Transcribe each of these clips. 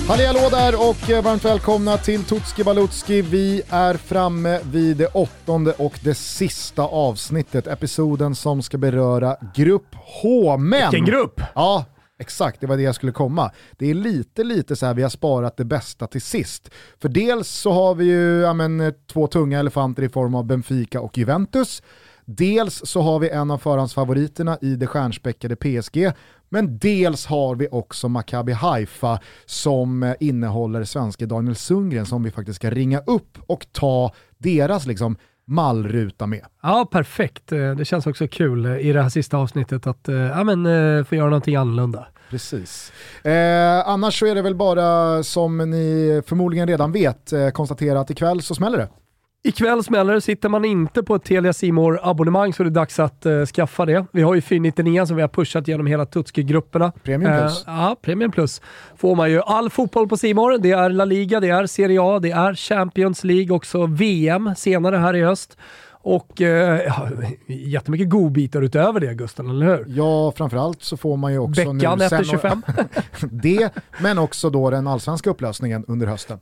Hallå där och varmt välkomna till Tutski Balutski. Vi är framme vid det 8:e och det sista avsnittet. Episoden som ska beröra Grupp H. Men... Vilken grupp? Ja, exakt. Det var det jag skulle komma. Det är lite så här vi har sparat det bästa till sist. För dels så har vi ju två tunga elefanter i form av Benfica och Juventus. Dels så har vi en av förhandsfavoriterna i det stjärnspäckade PSG. Men dels har vi också Maccabi Haifa som innehåller svenska Daniel Sundgren som vi faktiskt ska ringa upp och ta deras mallruta med. Ja, perfekt. Det känns också kul i det här sista avsnittet att få göra någonting annorlunda. Precis. Annars så är det väl bara som ni förmodligen redan vet konstatera att ikväll så smäller det. Ikväll smäller, sitter man inte på ett Telia C-More abonnemang så är det dags att skaffa det. Vi har ju 499 som vi har pushat genom hela Tutski-grupperna. Premium Plus. Ja, Premium Plus. Får man ju all fotboll på C-More. Det är La Liga, det är Serie A, det är Champions League, också VM senare här i höst. Och jättemycket godbitar utöver det, Gusten, eller hur? Ja, framförallt så får man ju också Beckan efter 25. det, men också då den allsvenska upplösningen under hösten.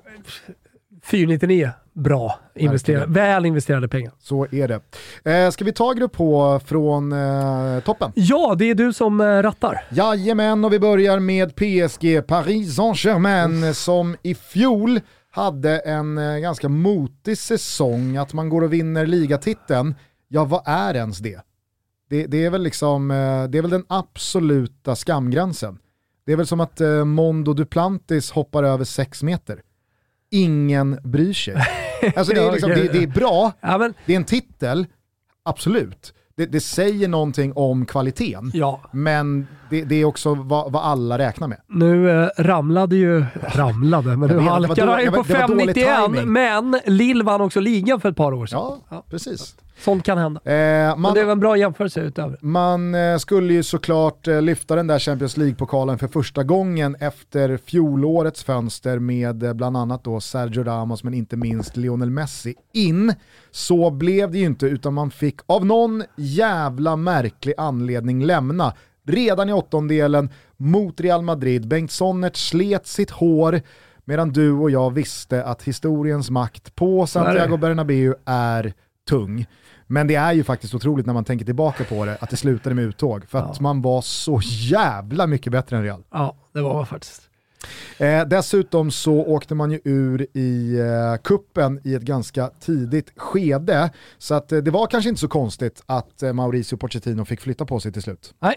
499, bra. Väl investerade pengar. Så är det. Ska vi ta grupp H från toppen? Ja, det är du som rattar. Jajamän, och vi börjar med PSG, Paris Saint-Germain, som i fjol hade en ganska motig säsong. Att man går och vinner ligatiteln, ja vad är ens det? Det är väl det är väl den absoluta skamgränsen. Det är väl som att Mondo Duplantis hoppar över 6 meter. Ingen bryr sig. Alltså det är, det är bra, ja, men... det är en titel, absolut. Det säger någonting om kvaliteten, ja. Men det är också vad alla räknar med. Nu ramlade, men nu halkade han ju på 5,91, men Lille vann också ligan för ett par år sedan. Ja. Precis. Sånt kan hända. Men det är en bra jämförelse utöver. Man skulle ju såklart lyfta den där Champions League-pokalen för första gången efter fjolårets fönster med bland annat då Sergio Ramos men inte minst Lionel Messi in. Så blev det ju inte, utan man fick av någon jävla märklig anledning lämna. Redan i 8:ondelen mot Real Madrid. Bengt Sonnert slet sitt hår medan du och jag visste att historiens makt på Santiago Bernabéu är tung. Men det är ju faktiskt otroligt när man tänker tillbaka på det att det slutade med uttåg. För att man var så jävla mycket bättre än Real. Ja, det var man faktiskt. Dessutom så åkte man ju ur i kuppen i ett ganska tidigt skede. Så att det var kanske inte så konstigt att Mauricio Pochettino fick flytta på sig till slut. Nej.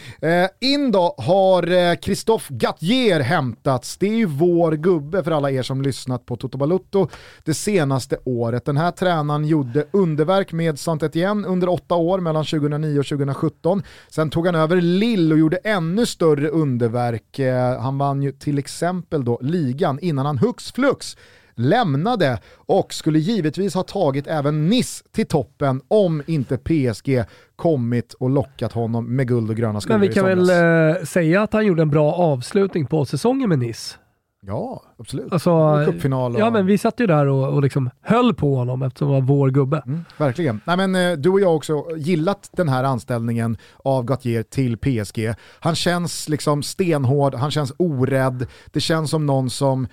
In då har Christophe Gattier hämtats. Det är ju vår gubbe för alla er som lyssnat på Toto Balutto det senaste året. Den här tränaren gjorde underverk med Saint-Étienne under 8 år mellan 2009 och 2017. Sen tog han över Lille och gjorde ännu större underverk. Han vann ju till exempel då ligan innan han hux flux lämnade och skulle givetvis ha tagit även Nice till toppen om inte PSG kommit och lockat honom med guld och gröna skor. Men vi kan väl säga att han gjorde en bra avslutning på säsongen med Nice. Ja, absolut. Alltså, cupfinal och... Ja, men vi satt ju där och liksom höll på honom eftersom han var vår gubbe. Verkligen. Nej, men du och jag har också gillat den här anställningen av Gattier till PSG. Han känns liksom stenhård, han känns orädd. Det känns som någon som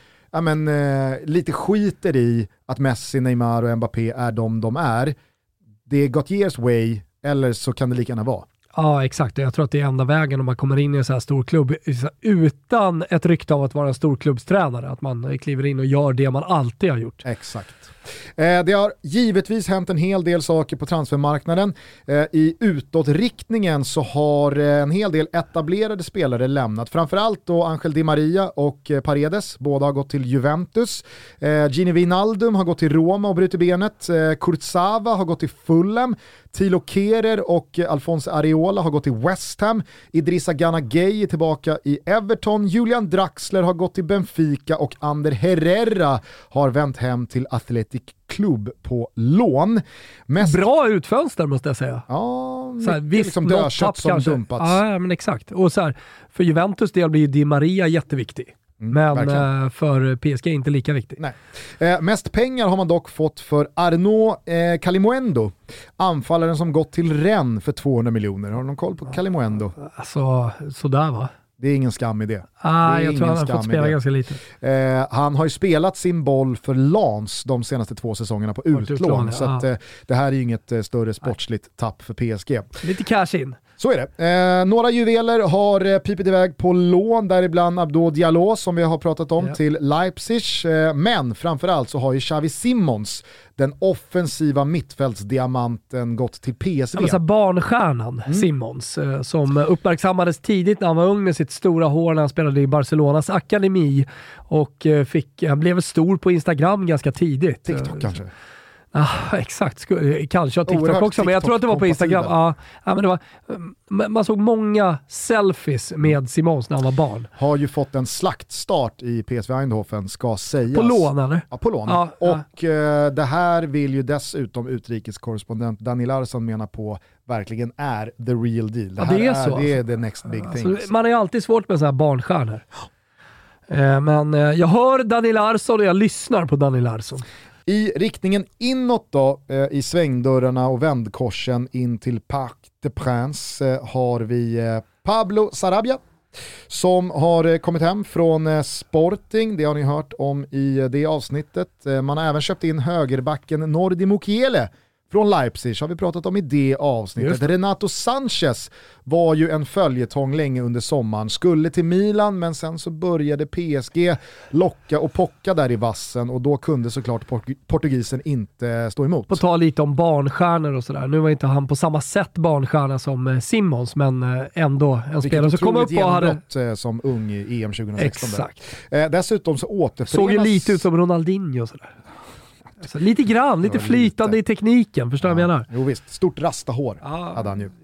lite skiter i att Messi, Neymar och Mbappé är de är. Det är Gattiers way, eller så kan det lika gärna vara. Ja, exakt. Jag tror att det är enda vägen om man kommer in i en så här stor klubb utan ett rykte av att vara en storklubbstränare. Att man kliver in och gör det man alltid har gjort. Exakt. Det har givetvis hänt en hel del saker på transfermarknaden. I utåtriktningen så har en hel del etablerade spelare lämnat. Framförallt då Angel Di Maria och Paredes. Båda har gått till Juventus. Gini Wijnaldum har gått till Roma och brutit benet. Kurzawa har gått till Fulham. Thilo Kehrer och Alphonse Areola har gått till West Ham. Idrissa Gana Gueye är tillbaka i Everton. Julian Draxler har gått till Benfica och Ander Herrera har vänt hem till Athletic Club på lån. Bra utfönster måste jag säga. Ja, så här, visst, liksom dödkött som kanske dumpats. Ja, men exakt. Och så här, för Juventus del blir Di Maria jätteviktig. Men för PSG är inte lika viktigt. Nej. Mest pengar har man dock fått för Arnaud Kalimuendo. Anfallaren som gått till Rennes för 200 miljoner. Har du någon koll på Kalimuendo? Alltså, sådär va? Det är ingen skam i det. Jag tror han har fått spela ganska lite. Han har ju spelat sin boll för Lens de senaste 2 säsongerna på utlån. Så att, det här är ju inget större sportsligt tapp för PSG. Lite cash in. Så är det. Några juveler har pipit iväg på lån, däribland Abdo Diallo som vi har pratat om till Leipzig. Men framförallt så har ju Xavi Simons, den offensiva mittfältsdiamanten, gått till PSV. Alltså barnstjärnan Simons som uppmärksammades tidigt när han var ung med sitt stora hår när han spelade i Barcelonas akademi och han blev stor på Instagram ganska tidigt. TikTok kanske? Exakt, kanske TikTok också, men jag tror att det var på Instagram. Men det var, man såg många selfies med Simons när han var barn. Har ju fått en slaktstart i PSV Eindhoven, ska sägas. På lån eller? Ja, på lån. Och det här vill ju dessutom utrikeskorrespondent Daniel Larsson mena på verkligen är the real deal. Det här det är the next big thing. Man är alltid svårt med sådana här barnstjärnor. Men jag hör Daniel Larsson och jag lyssnar på Daniel Larsson. I riktningen inåt då, i svängdörrarna och vändkorsen in till Parc des Princes har vi Pablo Sarabia som har kommit hem från Sporting. Det har ni hört om i det avsnittet. Man har även köpt in högerbacken Nordi Mukiele från Leipzig, har vi pratat om i det avsnittet. Renato Sanchez var ju en följetong länge under sommaren. Skulle till Milan, men sen så började PSG locka och pocka där i vassen och då kunde såklart portugisen inte stå emot. På ta lite om barnstjärnor och sådär. Nu var inte han på samma sätt barnstjärna som Simons, men ändå en spelare som kom upp och hade... som ung i EM 2016. Exakt. Dessutom så återförenas... Såg ju lite ut som Ronaldinho och sådär. Alltså, lite grann, lite flytande i tekniken, förstår jag vad jag menar? Jo visst, stort rasta hår hade han ju.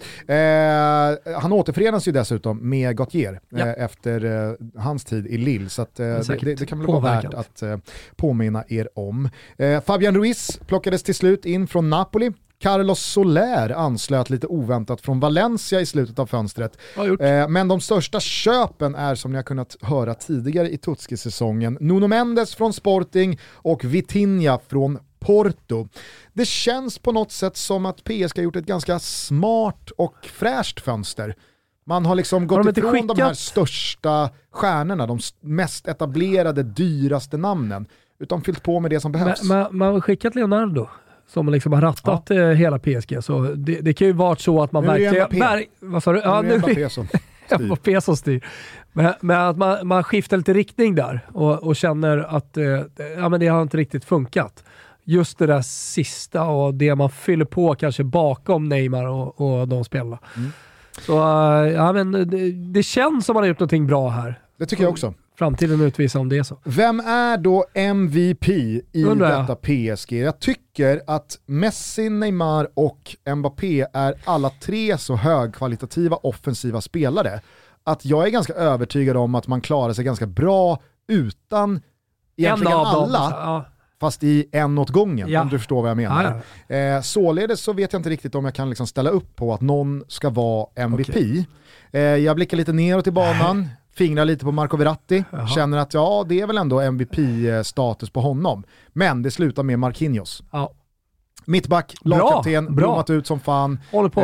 Han återförenas ju dessutom med Gautier efter hans tid i Lille, så att, det kan väl vara värt att påminna er om. Fabian Ruiz plockades till slut in från Napoli. Carlos Soler anslöt lite oväntat från Valencia i slutet av fönstret. Men de största köpen är, som ni har kunnat höra tidigare i Tutski-säsongen, Nuno Mendes från Sporting och Vitinha från Porto. Det känns på något sätt som att PSG har gjort ett ganska smart och fräscht fönster. Man har liksom gått ifrån de här största stjärnorna, de mest etablerade, dyraste namnen, utan fyllt på med det som behövs. Man har skickat Leonardo som liksom har rattat hela PSG, så det kan ju vara så att man verkligen... Vad sa du? Ja, nu är det Mbappé som styr. Men att man skiftar lite riktning där och känner att men det har inte riktigt funkat. Just det där sista och det man fyller på kanske bakom Neymar och de spelarna. Så men det känns som man har gjort någonting bra här. Det tycker jag också. Framtiden utvisar om det är så. Vem är då MVP i detta PSG? Jag tycker att Messi, Neymar och Mbappé är alla tre så högkvalitativa offensiva spelare att jag är ganska övertygad om att man klarar sig ganska bra utan egentligen alla. Fast i en åt gången, om du förstår vad jag menar. Således så vet jag inte riktigt om jag kan liksom ställa upp på att någon ska vara MVP. Jag blickar lite neråt i banan, fingrar lite på Marco Verratti, känner att det är väl ändå MVP-status på honom. Men det slutar med Marquinhos. Mittback, lagkapten, blommat ut som fan.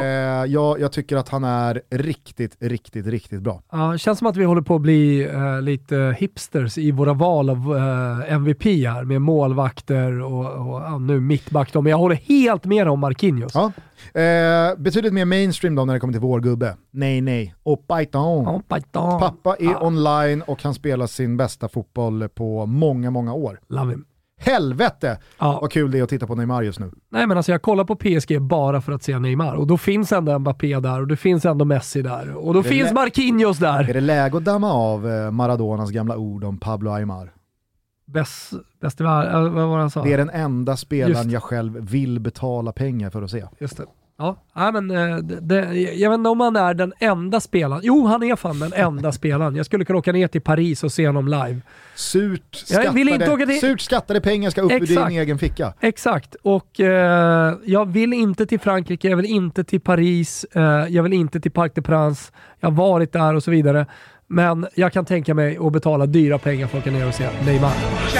Jag tycker att han är riktigt bra. Känns som att vi håller på att bli lite hipsters i våra val av MVP här, med målvakter och nu mittback. Men jag håller helt med om Marquinhos. Betydligt mer mainstream då när det kommer till vår gubbe. Nej. Och Python. Pappa är online och han spelar sin bästa fotboll på många år. Love him. Helvete vad kul det är att titta på Neymar just nu. Nej, men alltså jag kollar på PSG bara för att se Neymar, och då finns ändå Mbappé där och det finns ändå Messi där och då finns Marquinhos där. Är det läge att damma av Maradonas gamla ord om Pablo Aimar? Bäst i världen, vad var det han sa? Det är den enda spelaren jag själv vill betala pengar för att se. Just det. Men jag vet inte om han är den enda spelaren. Jo, han är fan den enda spelaren. Jag skulle kunna åka ner till Paris och se honom live. Surt skattade pengar ska upp ur din egen ficka. Exakt. Och jag vill inte till Frankrike, jag vill inte till Paris, jag vill inte till Parc des Princes. Jag har varit där och så vidare. Men jag kan tänka mig att betala dyra pengar för att åka ner och se Neymar.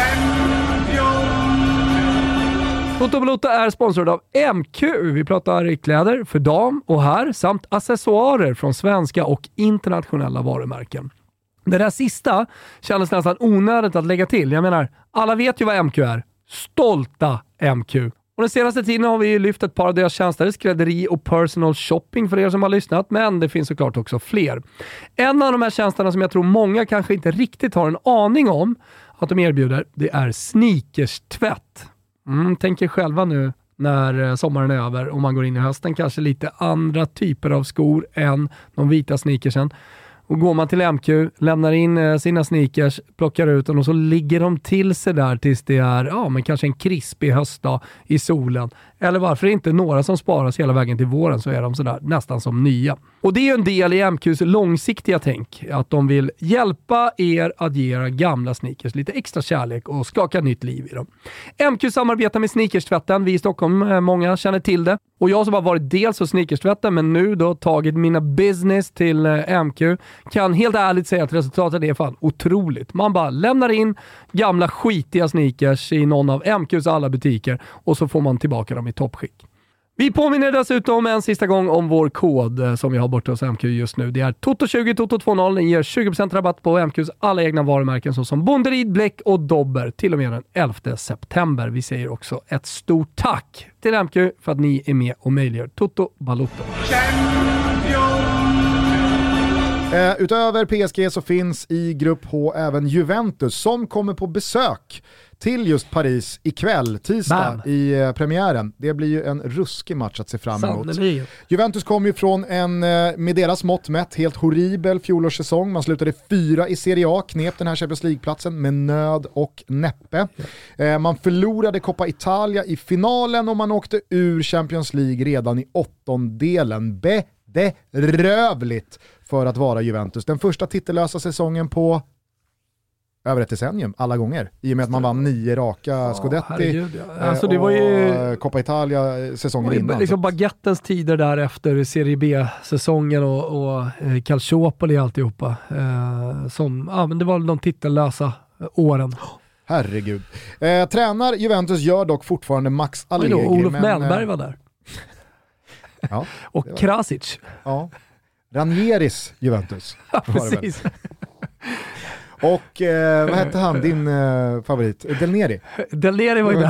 Toto Balotto är sponsrad av MQ. Vi pratar kläder för dam och herr samt accessoarer från svenska och internationella varumärken. Det där sista kändes nästan onödigt att lägga till. Jag menar, alla vet ju vad MQ är. Stolta MQ. Och den senaste tiden har vi ju lyft ett par av deras tjänster, skrädderi och personal shopping för er som har lyssnat, men det finns såklart också fler. En av de här tjänsterna som jag tror många kanske inte riktigt har en aning om att de erbjuder, det är sneakerstvätt. Tänk er själva nu när sommaren är över och man går in i hösten, kanske lite andra typer av skor än de vita sneakersen. Och går man till MQ, lämnar in sina sneakers, plockar ut dem och så ligger de till sig där tills det är men kanske en krispig höstdag i solen. Eller varför inte några som sparas hela vägen till våren, så är de sådär nästan som nya. Och det är ju en del i MQs långsiktiga tänk, att de vill hjälpa er att ge era gamla sneakers lite extra kärlek och skaka nytt liv i dem. MQ samarbetar med sneakerstvätten, vi i Stockholm, många känner till det. Och jag som har varit dels hos sneakerstvätten men nu då tagit mina business till MQ, kan helt ärligt säga att resultatet är fan otroligt. Man bara lämnar in gamla skitiga sneakers i någon av MQs alla butiker och så får man tillbaka dem i toppskick. Vi påminner dessutom en sista gång om vår kod som vi har borta hos MQ just nu. Det är TOTO20 TOTO20. Den ger 20% rabatt på MQs alla egna varumärken såsom Bonderid, Bläck och Dobber till och med den 11 september. Vi säger också ett stort tack till MQ för att ni är med och möjliggör Toto Balotto. Utöver PSG så finns i grupp H även Juventus som kommer på besök till just Paris ikväll, tisdag i premiären. Det blir ju en ruskig match att se fram emot. Juventus kom ju från en, med deras mått mätt, helt horribel fjolårssäsong. Man slutade 4 i Serie A, knep den här Champions League-platsen med nöd och näppe. Man förlorade Coppa Italia i finalen och man åkte ur Champions League redan i 8:ondelen. Bedrövligt för att vara Juventus. Den första titellösa säsongen på över ett decennium, alla gånger. I och med att man vann 9 raka Scudetti. Alltså det var ju Coppa Italia säsongen innan. Liksom baguettens tider där efter Serie B-säsongen och Calciopoli och alltihopa. Men det var de titellösa åren. Herregud. Tränar Juventus gör dock fortfarande Max Allegri. Olof Mellberg var där. Ja, och Krasic. Ja. Ranieris Juventus. Ja, precis. Och vad hette han, din favorit? Del Neri. Del Neri var ju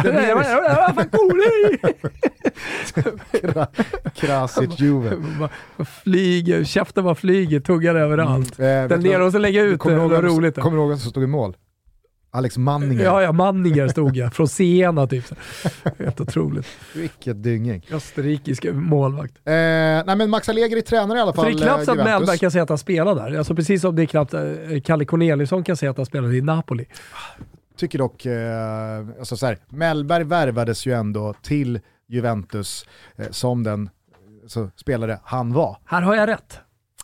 där. Krasic Juve. Flyger, käften var flyger, tuggar överallt. Del Neri och så lägga ut det var roligt. Kommer du ihåg att som stod i mål? Alex Manninger. Ja, Manninger stod jag. Från Siena typ. Helt otroligt. Vilket dynging. Österrikisk målvakt. Nej men Max Allegri tränar i alla fall. Så det är knappt att Mellberg kan säga att han spelar där. Alltså precis som det är knappt Kalle Corneliusson kan säga att han spelar i Napoli. Tycker dock, alltså så här, Mellberg värvades ju ändå till Juventus som den spelare han var. Här har jag rätt.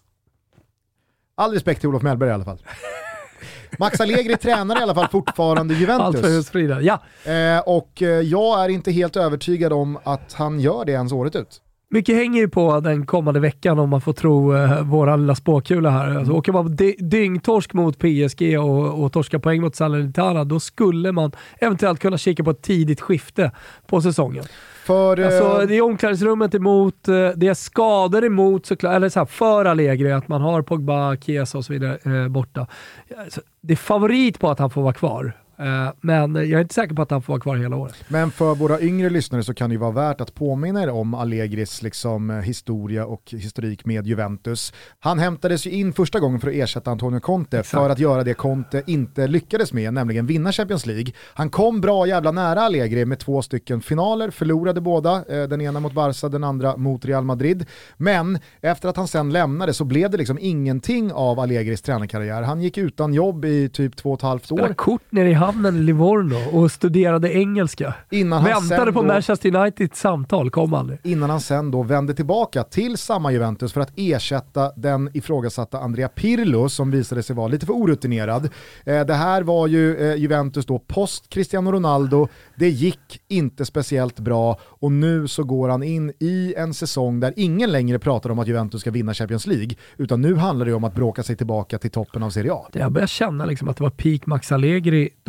All respekt till Olof Mellberg i alla fall. Max Allegri tränar i alla fall fortfarande Juventus. Allt för husfrida, ja. Och jag är inte helt övertygad om att han gör det ens året ut. Mycket hänger ju på den kommande veckan om man får tro våra lilla spåkula här. Alltså, åker man dyngtorsk mot PSG och torska poäng mot Salernitana, då skulle man eventuellt kunna kika på ett tidigt skifte på säsongen. Alltså, det är omklädningsrummet emot, det är skador emot såklart, eller så här, för Allegri att man har Pogba, Chiesa och så vidare borta. Alltså, det är favorit på att han får vara kvar. Men jag är inte säker på att han får vara kvar hela året. Men för våra yngre lyssnare så kan det ju vara värt att påminna er om Allegris historia och historik med Juventus. Han hämtades ju in första gången för att ersätta Antonio Conte. Exakt. För att göra det Conte inte lyckades med, nämligen vinna Champions League. Han kom bra jävla nära Allegri med 2 stycken finaler, förlorade båda, den ena mot Barca, den andra mot Real Madrid. Men efter att han sen lämnade så blev det ingenting av Allegris tränarkarriär. Han gick utan jobb i typ 2,5 år. Spela kort ner i hamnen i Livorno och studerade engelska. Väntade på Manchester Uniteds samtal, kom aldrig. Innan han sen då vände tillbaka till samma Juventus för att ersätta den ifrågasatta Andrea Pirlo som visade sig vara lite för orutinerad. Det här var ju Juventus då post Cristiano Ronaldo. Det gick inte speciellt bra och nu så går han in i en säsong där ingen längre pratar om att Juventus ska vinna Champions League, utan nu handlar det om att bråka sig tillbaka till toppen av Serie A. Jag börjar känna att det var peak Max Allegri de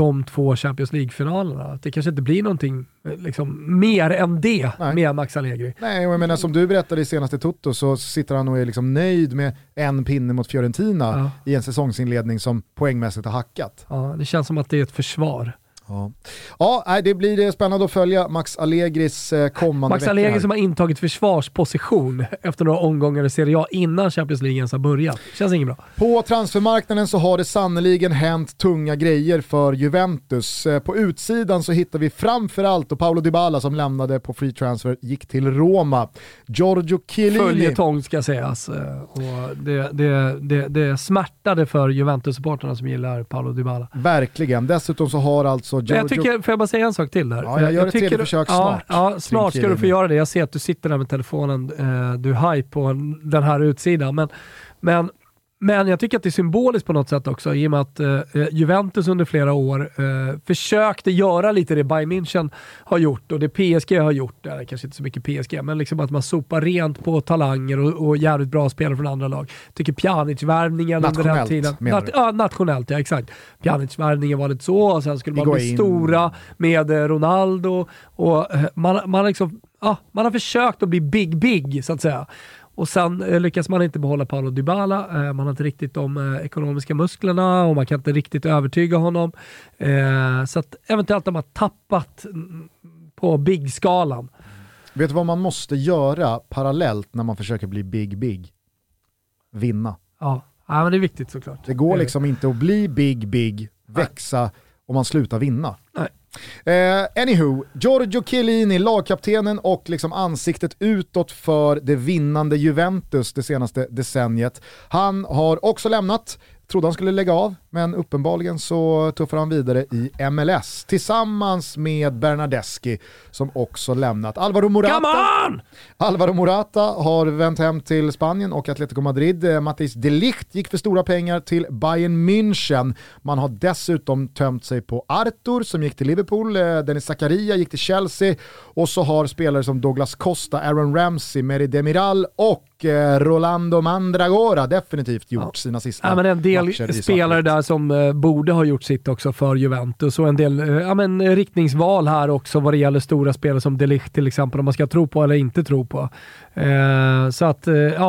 de 2 Champions League-finalerna. Det kanske inte blir någonting liksom, mer än det med Max Allegri. Nej, och jag menar som du berättade i senaste Toto så sitter han och är liksom nöjd med en pinne mot Fiorentina i en säsongsinledning som poängmässigt har hackat. Ja, det känns som att det är ett försvar. Ja, det blir spännande att följa Max Allegris kommande Max Allegri som har intagit försvarsposition efter några omgångar i Serie A innan Champions League ens har börjat. Känns inget bra. På transfermarknaden så har det sannoliken hänt tunga grejer för Juventus. På utsidan så hittar vi framförallt och Paulo Dybala som lämnade på free transfer gick till Roma. Giorgio Chiellini. Följetong ska sägas. Och det smärtade för Juventus-supporterna som gillar Paulo Dybala. Verkligen. Dessutom så har alltså Jag tycker, får jag bara säga en sak till där? Ja, jag gör ett tredje försök snart. Ja, snart ska du få göra det. Jag ser att du sitter där med telefonen. Du är hype på den här utsidan. Men jag tycker att det är symboliskt på något sätt också i och med att Juventus under flera år försökte göra lite det Bayern München har gjort och det PSG har gjort. Det är kanske inte så mycket PSG, men liksom att man sopar rent på talanger och jävligt bra spelare från andra lag. Jag tycker Pjanic-värvningen under den tiden. Nationellt, ja exakt. Pjanic-värvningen var lite så och sen skulle man bli stora med Ronaldo och man liksom, man har försökt att bli big så att säga. Och sen lyckas man inte behålla Paulo Dybala. Man har inte riktigt de ekonomiska musklerna och man kan inte riktigt övertyga honom. Så att eventuellt har man tappat på big-skalan. Vet du vad man måste göra parallellt när man försöker bli big? Vinna. Ja, men det är viktigt såklart. Det går liksom inte att bli big, växa om man slutar vinna. Nej. Anywho, Giorgio Chiellini, lagkaptenen och liksom ansiktet utåt för det vinnande Juventus det senaste decenniet. Han har också lämnat, trodde han skulle lägga av, men uppenbarligen så tuffar han vidare i MLS tillsammans med Bernardeschi som också lämnat. Alvaro Morata har vänt hem till Spanien och Atletico Madrid. Matthijs de Ligt gick för stora pengar till Bayern München. Man har dessutom tömt sig på Arthur som gick till Liverpool, Dennis Zakaria gick till Chelsea och så har spelare som Douglas Costa, Aaron Ramsey, Meri Demiral och Rolando Mandragora definitivt gjort sina sista men en del spelare där som borde ha gjort sitt också för Juventus och en del riktningsval här också vad det gäller stora spelare som De Ligt till exempel om man ska tro på eller inte tro på. Så att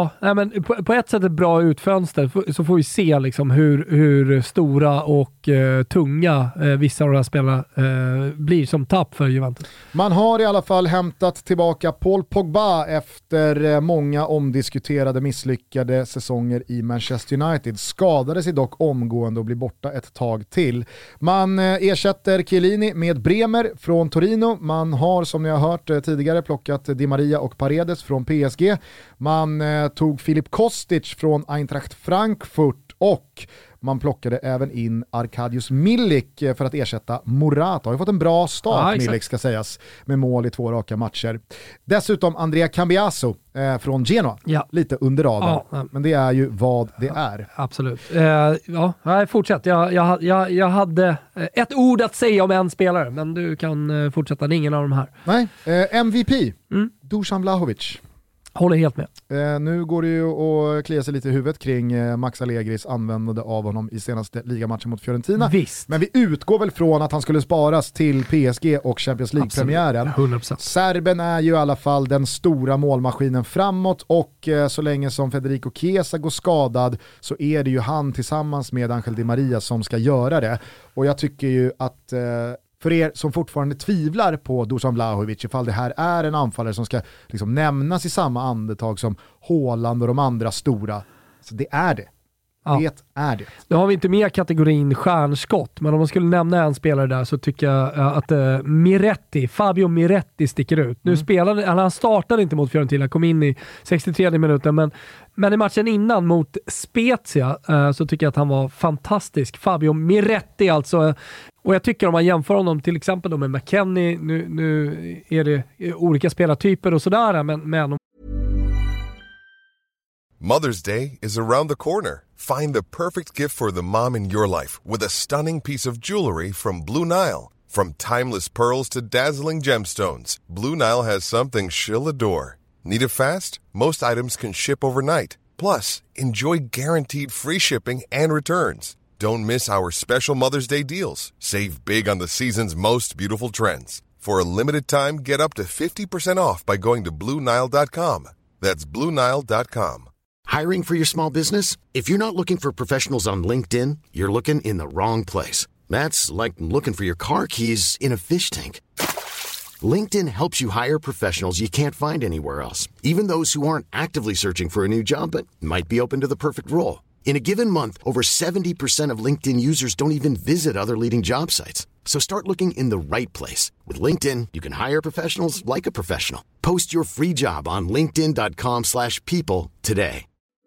på ett sätt ett bra utfönster så får vi se liksom hur stora och tunga vissa av de här spelarna blir som tapp för Juventus. Man har i alla fall hämtat tillbaka Paul Pogba efter många omdiskuterade misslyckade säsonger i Manchester United. Skadade sig dock omgående och blir borta ett tag till. Man ersätter Chiellini med Bremer från Torino. Man har som ni har hört tidigare plockat Di Maria och Paredes från PSG. Man tog Filip Kostic från Eintracht Frankfurt och man plockade även in Arkadiusz Milik för att ersätta Morata. Har ju fått en bra start, Milik ska sägas, med mål i 2 raka matcher. Dessutom Andrea Cambiaso från Genoa. Ja. Lite under radarn. Ja. Men det är ju vad det är. Absolut. Fortsätt. Jag hade ett ord att säga om en spelare, men du kan fortsätta. Det är ingen av de här. Nej. MVP. Dusan Vlahovic. Håller helt med. Nu går det ju att klia sig lite i huvudet kring Max Allegris användande av honom i senaste ligamatchen mot Fiorentina. Visst. Men vi utgår väl från att han skulle sparas till PSG och Champions League-premiären. 100%. Serben är ju i alla fall den stora målmaskinen framåt och så länge som Federico Chiesa går skadad så är det ju han tillsammans med Angel Di Maria som ska göra det. Och jag tycker ju att för er som fortfarande tvivlar på Dusan Vlahovic, ifall det här är en anfallare som ska liksom nämnas i samma andetag som Haaland och de andra stora, så det är det. Ja. Det är det. Nu har vi inte med kategorin stjärnskott, men om man skulle nämna en spelare där så tycker jag att Fabio Miretti sticker ut. Nu han startade inte mot Fiorentina, kom in i 63 minuten, men i matchen innan mot Spezia så tycker jag att han var fantastisk. Fabio Miretti alltså. Och jag tycker om man jämför honom till exempel med McKennie, nu är det olika spelartyper och sådär, men Mother's Day is around the corner. Find the perfect gift for the mom in your life with a stunning piece of jewelry from Blue Nile. From timeless pearls to dazzling gemstones, Blue Nile has something she'll adore. Need it fast? Most items can ship overnight. Plus, enjoy guaranteed free shipping and returns. Don't miss our special Mother's Day deals. Save big on the season's most beautiful trends. For a limited time, get up to 50% off by going to BlueNile.com. That's BlueNile.com. Hiring for your small business? If you're not looking for professionals on LinkedIn, you're looking in the wrong place. That's like looking for your car keys in a fish tank. LinkedIn helps you hire professionals you can't find anywhere else, even those who aren't actively searching for a new job but might be open to the perfect role. In a given month, over 70% of LinkedIn users don't even visit other leading job sites. So start looking in the right place. With LinkedIn, you can hire professionals like a professional. Post your free job on linkedin.com/people today.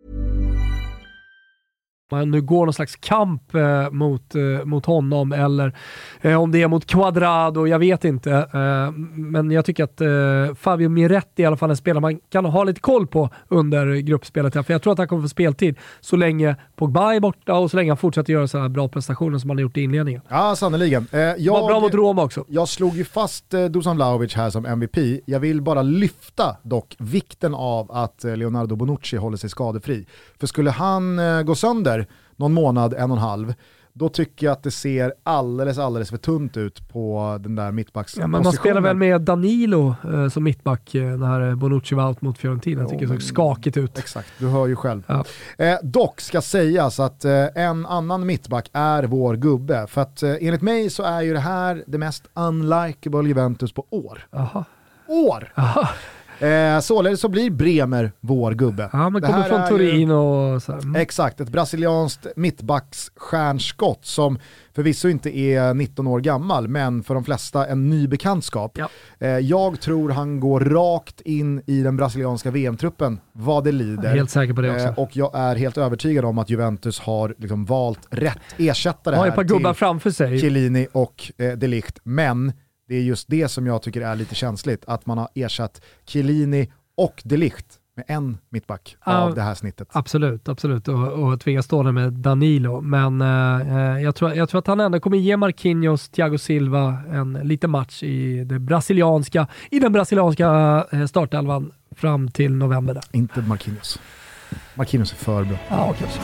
Man nu går någon slags kamp mot honom, eller om det är mot Cuadrado, jag vet inte. Men jag tycker att Fabio Miretti i alla fall är en spelare man kan ha lite koll på under gruppspelet här, för jag tror att han kommer få speltid så länge Pogba är borta och så länge han fortsätter göra så här bra prestationer som han har gjort i inledningen. Ja, sannoliken. Var bra mot Roma också. Jag slog ju fast Dusan Vlahovic här som MVP. Jag vill bara lyfta dock vikten av att Leonardo Bonucci håller sig skadefri. För skulle han gå sönder någon månad, 1,5, då tycker jag att det ser alldeles för tunt ut på den där mittbackspositionen. Ja, men man spelar väl med Danilo som mittback när Bonucci var out mot Fiorentina. Jag tycker det såg skakigt ut. Exakt, du hör ju själv. Ja. Dock ska sägas att en annan mittback är vår gubbe. För att enligt mig så är ju det här det mest unlikable Juventus på år. Aha. År! Aha. Således så blir Bremer vår gubbe. Ja, men kommer från Turin och så här. Exakt, ett brasilianskt mittbacksstjärnskott som förvisso inte är 19 år gammal, men för de flesta en ny bekantskap. Ja. Jag tror han går rakt in i den brasilianska VM-truppen vad det lider. Jag är helt säker på det också. Och jag är helt övertygad om att Juventus har liksom valt rätt ersättare har här ett par gubbar framför sig. Chiellini och De Ligt, men det är just det som jag tycker är lite känsligt, att man har ersatt Chiellini och De Ligt med en mittback av det här snittet. Absolut. Och tvingas stå där med Danilo. Men jag tror att han ändå kommer ge Marquinhos, Thiago Silva en liten match i den brasilianska startelvan fram till november där. Inte Marquinhos. Marquinhos är för bra. Ja, kanske.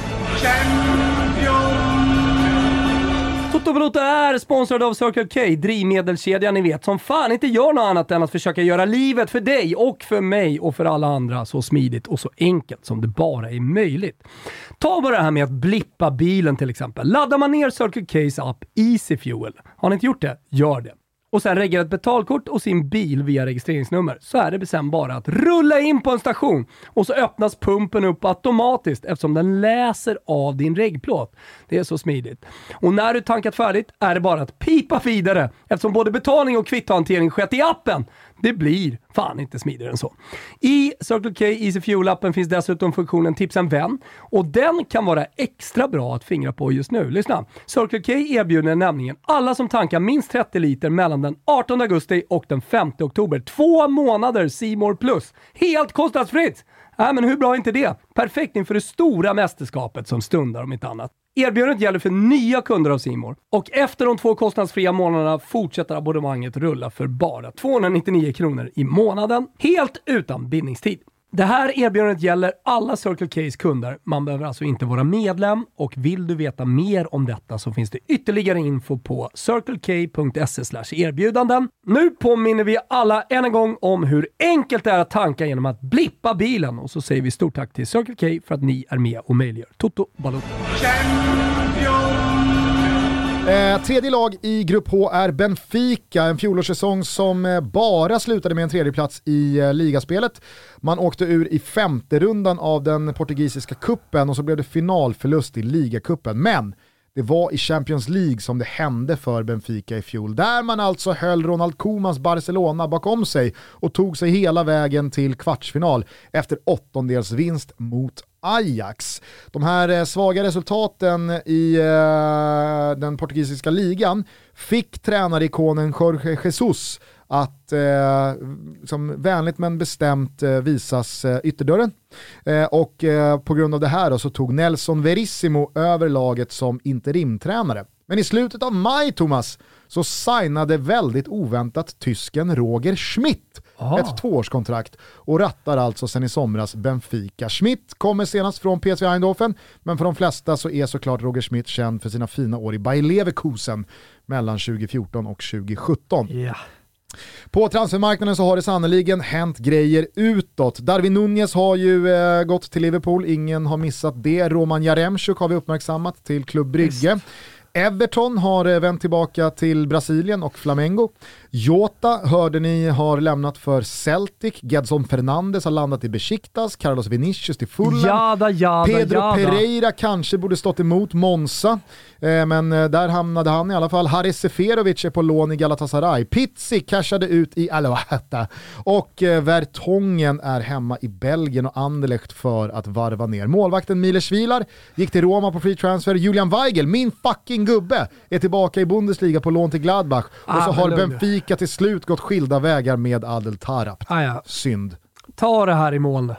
Toto Balotto är sponsrad av Circle K, drivmedelskedjan ni vet, som fan inte gör något annat än att försöka göra livet för dig och för mig och för alla andra så smidigt och så enkelt som det bara är möjligt. Ta bara det här med att blippa bilen till exempel. Laddar man ner Circle K's app Easy Fuel. Har ni inte gjort det? Gör det. Och sen reggar ett betalkort och sin bil via registreringsnummer, så är det sen bara att rulla in på en station och så öppnas pumpen upp automatiskt eftersom den läser av din regplåt. Det är så smidigt. Och när du tankat färdigt är det bara att pipa vidare eftersom både betalning och kvittohantering skett i appen. Det blir fan inte smidigare än så. I Circle K Easy Fuel-appen finns dessutom funktionen Tipsa en vän och den kan vara extra bra att fingra på just nu. Lyssna. Circle K erbjuder nämligen alla som tankar minst 30 liter mellan den 18 augusti och den 5 oktober 2 månader C More Plus. Helt kostnadsfritt! Men hur bra är inte det? Perfekt inför det stora mästerskapet som stundar om inte annat. Erbjudandet gäller för nya kunder av C More. Och efter de 2 kostnadsfria månaderna fortsätter abonnemanget rulla för bara 299 kronor i månaden. Helt utan bindningstid. Det här erbjudandet gäller alla Circle K's kunder. Man behöver alltså inte vara medlem, och vill du veta mer om detta så finns det ytterligare info på circlek.se/erbjudanden. Nu påminner vi alla än en gång om hur enkelt det är att tanka genom att blippa bilen, och så säger vi stort tack till Circle K för att ni är med och möjliggör Toto Balotto. Tredje lag i Grupp H är Benfica, en fjolårssäsong som bara slutade med en tredjeplats i ligaspelet. Man åkte ur i 5:e rundan av den portugisiska kuppen och så blev det finalförlust i ligakuppen. Men det var i Champions League som det hände för Benfica i fjol, där man alltså höll Ronald Koemans Barcelona bakom sig och tog sig hela vägen till kvartsfinal efter 8-delsvinst mot Ajax. De här svaga resultaten i den portugisiska ligan fick tränarikonen Jorge Jesus att som vänligt men bestämt visas ytterdörren. Och på grund av det här då, så tog Nelson Verissimo över laget som interimtränare. Men i slutet av maj, Thomas, så signade väldigt oväntat tysken Roger Schmidt ett 2-årskontrakt och rattar alltså sen i somras Benfica. Schmidt kommer senast från PSV Eindhoven, men för de flesta så är såklart Roger Schmidt känd för sina fina år i Bayer Leverkusen mellan 2014 och 2017. Yeah. På transfermarknaden så har det sannoliken hänt grejer utåt. Darwin Núñez har ju gått till Liverpool, ingen har missat det. Roman Jaremchuk har vi uppmärksammat till Klubb Brygge. Everton har vänt tillbaka till Brasilien och Flamengo. Jota hörde ni har lämnat för Celtic. Gedson Fernandes har landat i Besiktas. Carlos Vinicius till Fulham. Pedro Pereira kanske borde stått emot Monza. Men där hamnade han i alla fall. Haris Seferovic är på lån i Galatasaray. Pizzi cashade ut i Al-Wahda. Och Vertongen är hemma i Belgien och Anderlecht för att varva ner. Målvakten Miles Vilar gick till Roma på free transfer. Julian Weigel, min fucking gubbe, är tillbaka i Bundesliga på lån till Gladbach. Och så har Benfica till slut gått skilda vägar med Adel Taarabt. Synd. Ta det här i mål.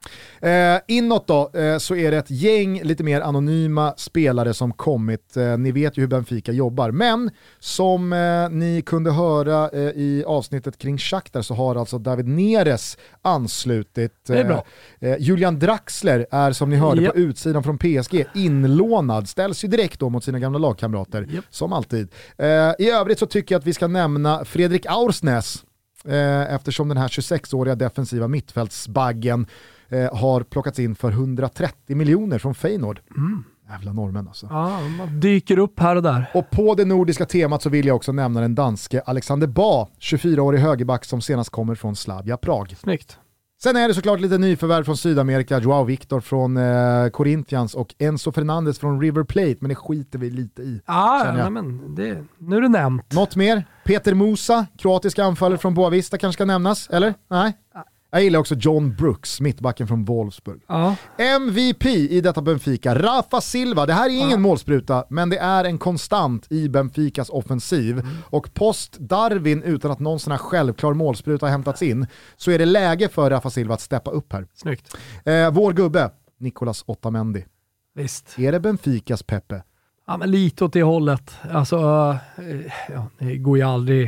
Inåt då så är det ett gäng lite mer anonyma spelare som kommit. Ni vet ju hur Benfica jobbar, men som ni kunde höra i avsnittet kring Shakhtar så har alltså David Neres anslutit. Det är bra. Julian Draxler är, som ni hörde på utsidan från PSG, inlånad, ställs ju direkt då mot sina gamla lagkamrater som alltid. I övrigt så tycker jag att vi ska nämna Fredrik Aursnes, eftersom den här 26-åriga defensiva mittfältsbaggen har plockats in för 130 miljoner från Feyenoord. Jävla norrmän alltså. Ja, man dyker upp här och där. Och på det nordiska temat så vill jag också nämna den danske Alexander Ba, 24-årig högerback som senast kommer från Slavia Prag. Snyggt. Sen är det såklart lite nyförvärv från Sydamerika, Joao Victor från Corinthians och Enzo Fernandes från River Plate, men det skiter vi lite i. Nu är det nämnt. Något mer? Peter Musa, kroatiska anfallare från Boavista kanske ska nämnas, eller? Nej? Jag gillar också John Brooks, mittbacken från Wolfsburg. MVP i detta Benfica, Rafa Silva. Det här är ingen målspruta, men det är en konstant i Benficas offensiv. Och post Darwin, utan att någon sån här självklar målspruta har hämtats in, så är det läge för Rafa Silva att steppa upp här. Snyggt. Vår gubbe, Nicolas Otamendi. Visst. Är det Benficas Pepe? Ja, men lite åt det hållet. Alltså, det går ju aldrig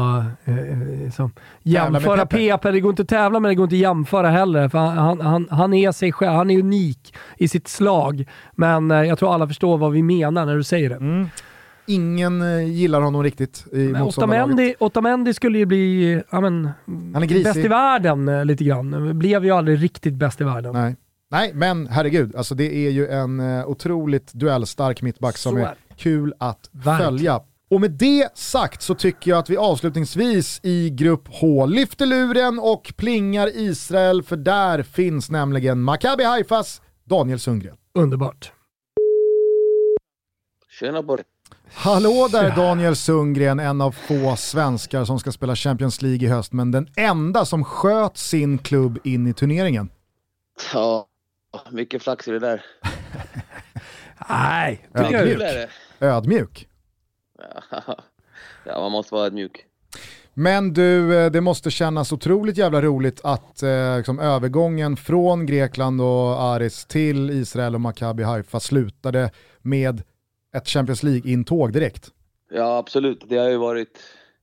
att jämföra Pepe. Det går inte att tävla, men det går inte att jämföra heller. För han är sig själv. Han är unik i sitt slag. Men jag tror alla förstår vad vi menar när du säger det. Ingen gillar honom riktigt i motståndarlaget. Otamendi skulle ju bli han är bäst i världen lite grann. Blev ju aldrig riktigt bäst i världen. Nej, men herregud, alltså det är ju en otroligt duellstark mittback som är kul att följa. Och med det sagt så tycker jag att vi avslutningsvis i grupp H lyfter luren och plingar Israel, för där finns nämligen Maccabi Haifas Daniel Sundgren. Underbart. Tjena Borg. Hallå där Daniel Sundgren, en av få svenskar som ska spela Champions League i höst, men den enda som sköt sin klubb in i turneringen. Ja, mycket flax i det där. Nej, Ödmjuk. Ja, man måste vara ödmjuk. Men du, det måste kännas otroligt jävla roligt att liksom, övergången från Grekland och Aris till Israel och Maccabi Haifa slutade med ett Champions League-intåg direkt. Ja, absolut. Det har ju varit,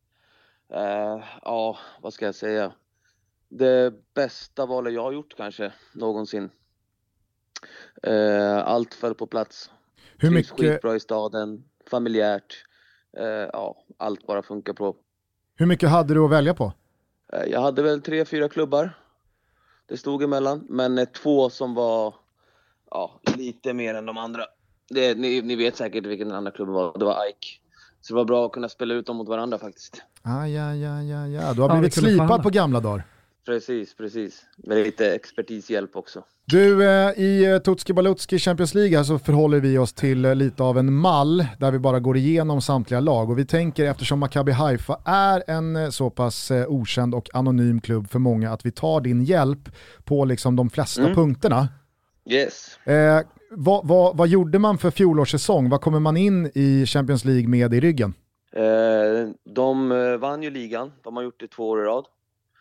vad ska jag säga? Det bästa valet jag har gjort kanske någonsin. Allt föll på plats. Hur mycket... skitbra i staden, familjärt. Allt bara funkar på. Hur mycket hade du att välja på? Jag hade väl 3-4 klubbar. Det stod emellan. Men 2 som var lite mer än de andra. Ni vet säkert vilken den andra klubben var. Det var Ike. Så det var bra att kunna spela ut dem mot varandra faktiskt. Ja. Du har blivit slipad på gamla dagar. Precis. Med lite expertishjälp också. Du, i Tutski Balutski Champions League så förhåller vi oss till lite av en mall där vi bara går igenom samtliga lag. Och vi tänker, eftersom Maccabi Haifa är en så pass okänd och anonym klubb för många, att vi tar din hjälp på liksom de flesta punkterna. Yes. Vad gjorde man för fjolårssäsong? Vad kommer man in i Champions League med i ryggen? De vann ju ligan. De har gjort det 2 år i rad.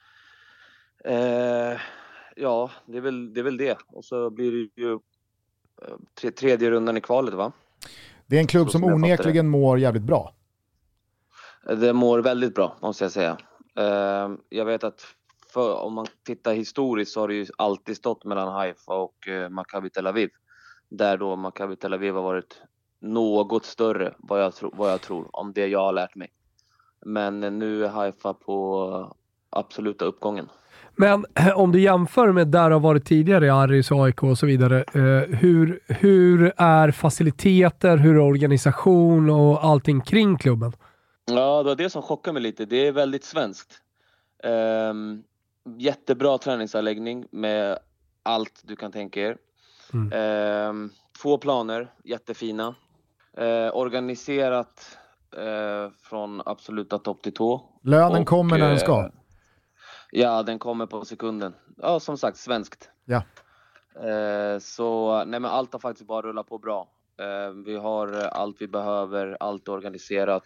Det är väl det. Och så blir det ju tredje rundan i kvalet, va? Det är en klubb som onekligen mår jävligt bra. Det mår väldigt bra, måste jag säga. Jag vet att om man tittar historiskt så har det ju alltid stått mellan Haifa och Maccabi Tel Aviv. Där då Maccabi Tel Aviv har varit något större, vad jag tror, om det jag har lärt mig. Men nu är Haifa på absoluta uppgången. Men om du jämför med där det har varit tidigare i Aris, AIK och så vidare, hur är faciliteter, hur är organisation och allting kring klubben? Ja, det var det som chockade mig lite. Det är väldigt svenskt. Jättebra träningsanläggning med allt du kan tänka er. 2 planer, jättefina. Organiserat från absoluta topp till tå. Lönen kommer när den ska. Ja, den kommer på sekunden. Ja, som sagt, svenskt. Ja. Så nej, men allt har faktiskt bara rullat på bra. Vi har allt vi behöver, allt organiserat.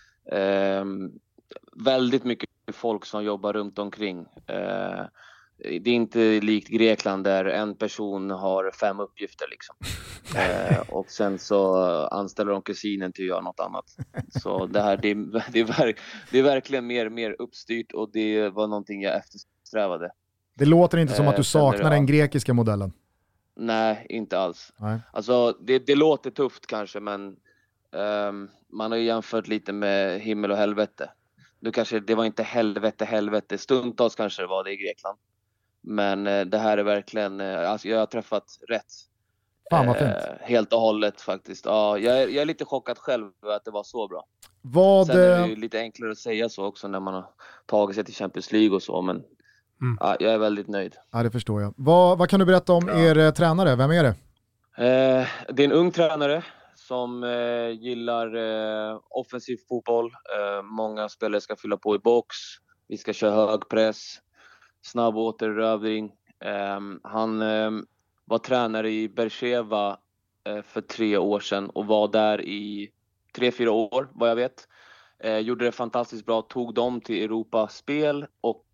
Väldigt mycket folk som jobbar runt omkring. Det är inte likt Grekland där en person har 5 uppgifter liksom. Och sen så anställer de kusinen till att göra något annat. Så det här, det är verkligen mer uppstyrt, och det var någonting jag eftersträvade. Det låter inte som att du saknar den grekiska modellen. Nej, inte alls. Nej. Alltså det låter tufft kanske, men man har ju jämfört lite med himmel och helvete. Det var inte helvete. Stundtals kanske det var det i Grekland. Men det här är verkligen, alltså jag har träffat rätt. Fan vad fint. Helt och hållet faktiskt. Ja, jag är lite chockad själv att det var så bra. Sen är det ju lite enklare att säga så också när man har tagit sig till Champions League och så, men ja, jag är väldigt nöjd. Ja, det förstår jag. Vad kan du berätta om er tränare? Vem är det? Det är en ung tränare som gillar offensiv fotboll. Många spelare ska fylla på i box. Vi ska köra hög press, snabb återerövring. Han var tränare i Beersheva för 3 år sedan och var där i 3-4 år, vad jag vet. Gjorde det fantastiskt bra, tog dem till Europaspel, och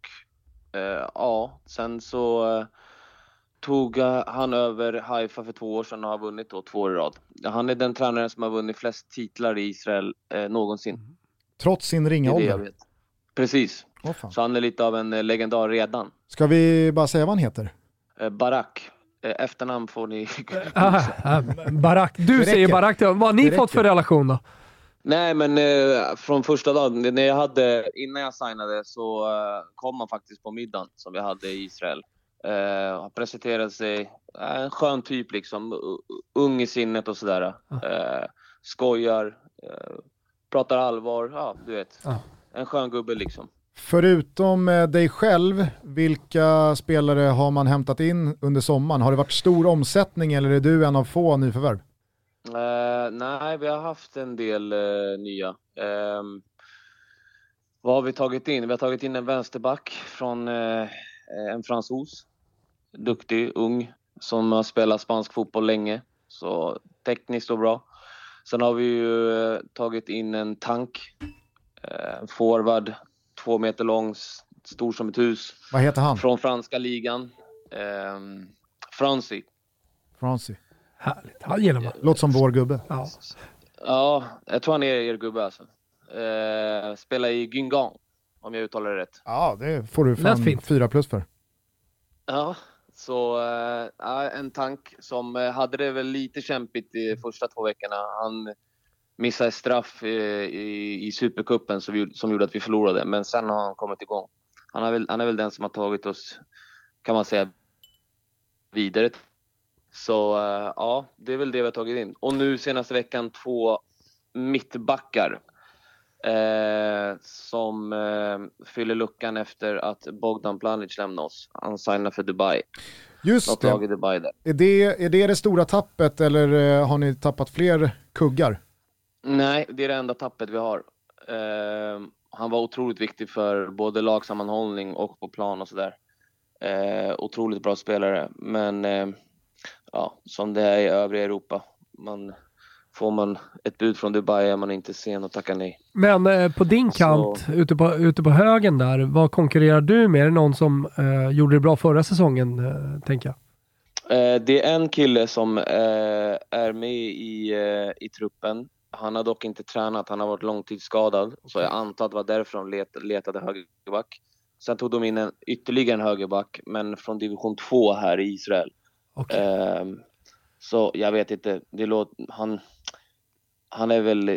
sen så tog han över Haifa för 2 år sedan och har vunnit 2 år i rad. Han är den tränaren som har vunnit flest titlar i Israel någonsin. Trots sin ringa ålder? Jag vet. Precis. Så han är lite av en legendar redan. Ska vi bara säga vad han heter? Barak. Efternamn får ni... Barak. Du säger Barak. Vad har ni fått för relation då? Nej, men från första dagen, innan jag signade, så kom han faktiskt på middagen som vi hade i Israel. Han presenterade sig, en skön typ liksom, ung i sinnet och sådär. Skojar, pratar allvar, ja du vet. En skön gubbe liksom. Förutom dig själv, vilka spelare har man hämtat in under sommaren? Har det varit stor omsättning eller är du en av få nyförvärv? Nej, vi har haft en del nya. Vad har vi tagit in? Vi har tagit in en vänsterback från en fransos. Duktig, ung, som har spelat spansk fotboll länge. Så tekniskt och bra. Sen har vi ju tagit in en tank. Forward, 2 meter lång, stor som ett hus. Vad heter han? Från franska ligan. Franci. Härligt, han gillar man. Låter som vår gubbe. Ja, jag tror han är er gubbe alltså. Spelar i Guingamp, om jag uttalar det rätt. Ja, det får du fan 4+ för. Ja, så en tank som hade det väl lite kämpigt i första 2 veckorna. Han missade straff i Supercupen som gjorde att vi förlorade. Men sen har han kommit igång. Han är väl den som har tagit oss, kan man säga, vidare. Så ja, det är väl det vi har tagit in. Och nu senaste veckan 2 mittbackar som fyller luckan efter att Bogdan Planic lämnade oss. Han signade för Dubai. Just det. I Dubai där. Är det stora tappet eller har ni tappat fler kuggar? Nej, det är det enda tappet vi har. Han var otroligt viktig för både lagsammanhållning och på plan och sådär. Otroligt bra spelare, men ja, som det är i övriga Europa, får man ett bud från Dubai är man inte sen att tacka nej. Men på din kant, ute på högen där, vad konkurrerar du med? Är det någon som gjorde det bra förra säsongen, tänker jag? Det är en kille som är med i truppen. Han har dock inte tränat, han har varit långtidsskadad. Så jag antar att det var därför de letade högerback. Sen tog de in ytterligare en högerback, men från division 2 här i Israel. Okay. Så jag vet inte, han är väl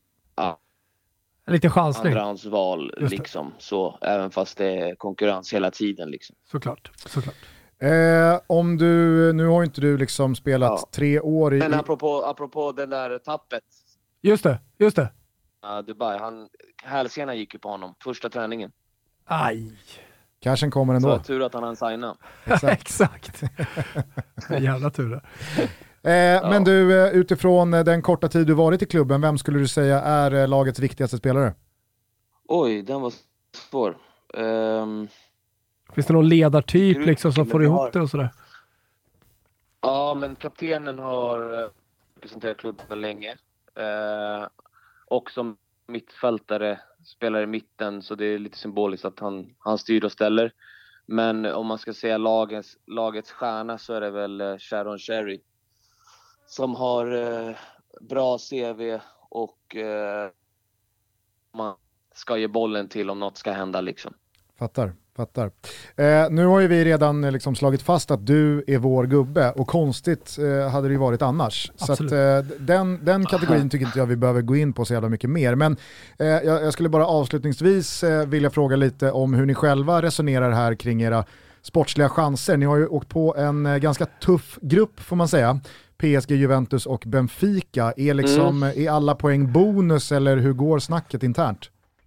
en liten chansning. Andrahandsval liksom, så även fast det är konkurrens hela tiden liksom. Såklart. Om nu har inte du liksom spelat 3 år i... Men apropå den där tappet. Just det. Dubai, hälsenan gick ju på honom, första träningen. Aj. Kanske kommer ändå. Så tur att han signat. Exakt. Jävla tur. Men du, utifrån den korta tid du varit i klubben, vem skulle du säga är lagets viktigaste spelare? Oj, den var svår. Finns det någon ledartyp liksom som får ihop det och sådär? Ja, men kaptenen har representerat klubben länge. Och som mittfältare spelar i mitten, så det är lite symboliskt att han styr och ställer. Men om man ska säga lagets stjärna, så är det väl Sharon Cherry som har bra CV och man ska ge bollen till om något ska hända liksom. Fattar. Nu har ju vi redan liksom slagit fast att du är vår gubbe, och konstigt hade det ju varit annars. Absolut. Så att den kategorin tycker inte jag vi behöver gå in på så jävla mycket mer. Men jag skulle bara avslutningsvis vilja fråga lite om hur ni själva resonerar här kring era sportsliga chanser. Ni har ju åkt på en ganska tuff grupp, får man säga. PSG, Juventus och Benfica. Är alla poäng bonus, eller hur går snacket internt?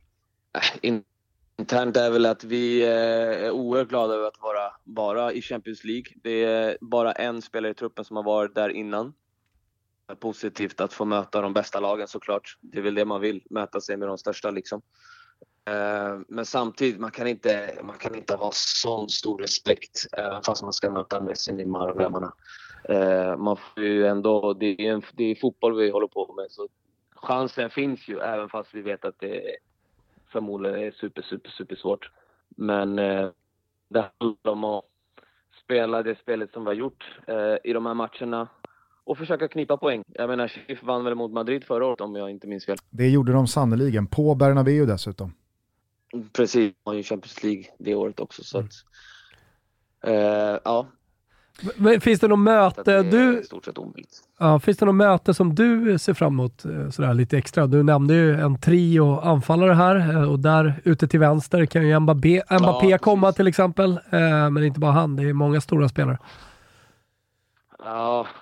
Internt är väl att vi är oerhört glada över att vara i Champions League. Det är bara en spelare i truppen som har varit där innan. Det är positivt att få möta de bästa lagen, såklart. Det är väl det man vill, möta sig med de största liksom. Men samtidigt, man kan inte ha sån stor respekt fast man ska möta Messi, Neymar och grabbarna. Man får ju ändå, det är fotboll vi håller på med, så chansen finns ju, även fast vi vet att det förmodligen är super svårt. Men det handlar om att spela det spelet som vi har gjort i de här matcherna och försöka knipa poäng. Jag menar, Chief vann väl mot Madrid förra året, om jag inte minns fel. Det gjorde de sannoliken, på Bernabéu dessutom. Precis, man har ju Champions League det året också, så att ja. Men finns det något möte finns det något möte som du ser fram emot sådär lite extra? Du nämnde ju en trio anfallare här, och där ute till vänster kan ju Mbappé komma till exempel, men inte bara han, det är många stora spelare. Ja,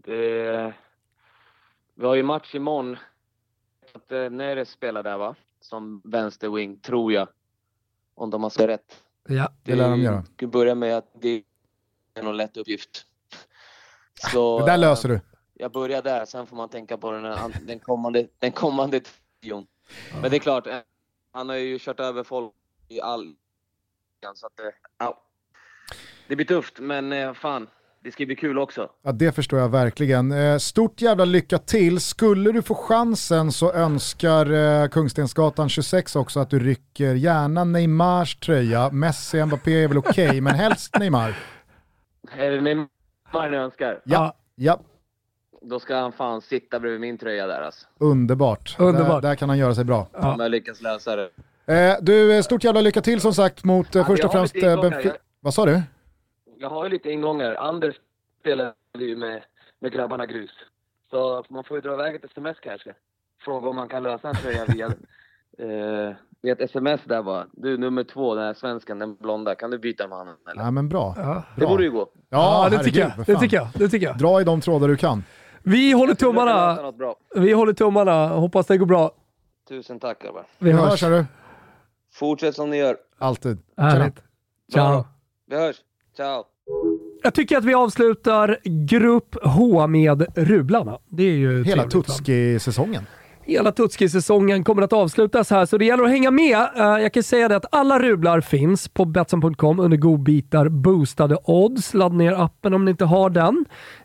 vi har ju match imorgon att Neres spelar där, va? Som vänsterwing, tror jag, om de har sett rätt. Ja, det lär de göra. Jag ska börja med att det är någon lätt uppgift. Så, det där löser du. Jag börjar där, sen får man tänka på den kommande trion. Men det är klart, han har ju kört över folk i all, så att det blir tufft, men fan, det ska bli kul också. Ja, det förstår jag verkligen. Stort jävla lycka till. Skulle du få chansen så önskar Kungstensgatan 26 också att du rycker gärna Neymars tröja. Messi, Mbappé är väl okej, men helst Neymar. Är det Neymar ni önskar? Ja. Då ska han fan sitta bredvid min tröja där alltså. Underbart. Där kan han göra sig bra. Om jag lyckas läsa det. Du, stort jävla lycka till som sagt mot först och främst Benfica. Vad sa du? Jag har ju lite ingångar. Anders spelar ju med grabbarna grus. Så man får ju dra iväg ett sms kanske. Fråga om man kan lösa en tröja via ett sms där bara. Du, nummer 2, den här svenskan, den blonda. Kan du byta med honom? Eller? Ja, men bra. Det borde ju gå. Ja, det tycker jag. Dra i de trådar du kan. Vi håller tummarna. Hoppas det går bra. Tusen tack, grabbar. Vi hörs. Fortsätt som ni gör. Alltid. Härligt. Ciao. Vi hörs. Ciao. Jag tycker att vi avslutar grupp H med Rublarna. Det är ju hela Tutski-säsongen. Hela Tutski-säsongen kommer att avslutas här, så det gäller att hänga med. Jag kan säga det att alla rublar finns på Betsson.com under godbitar boostade odds. Ladda ner appen om ni inte har den.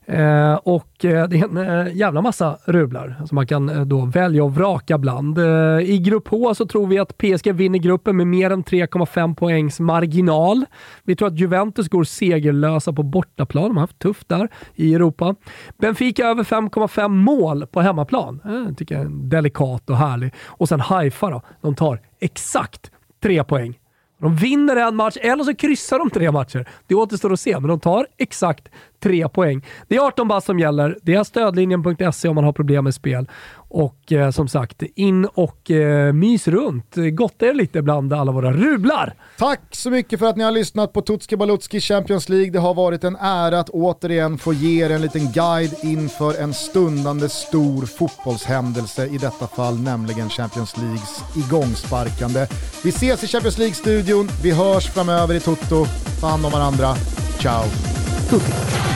Och det är en jävla massa rublar som man kan då välja och vraka bland. I grupp H så tror vi att PSG vinner gruppen med mer än 3,5 poängs marginal. Vi tror att Juventus går segerlösa på bortaplan. De har haft tufft där i Europa. Benfica över 5,5 mål på hemmaplan. Jag tycker jag är delikat och härlig. Och sen Haifa då. De tar exakt 3 poäng. De vinner en match eller så kryssar de 3 matcher. Det återstår att se, men de tar exakt 3 poäng. Det är 18 bass som gäller. Det är stödlinjen.se om man har problem med spel. Och som sagt, in och mys runt. Gotta er lite bland alla våra rublar. Tack så mycket för att ni har lyssnat på Tutski Balutski Champions League. Det har varit en ära att återigen få ge er en liten guide inför en stundande stor fotbollshändelse, i detta fall nämligen Champions Leagues igångsparkande. Vi ses i Champions League-studion. Vi hörs framöver i Toto. Ta hand om varandra. Ciao. Tutti.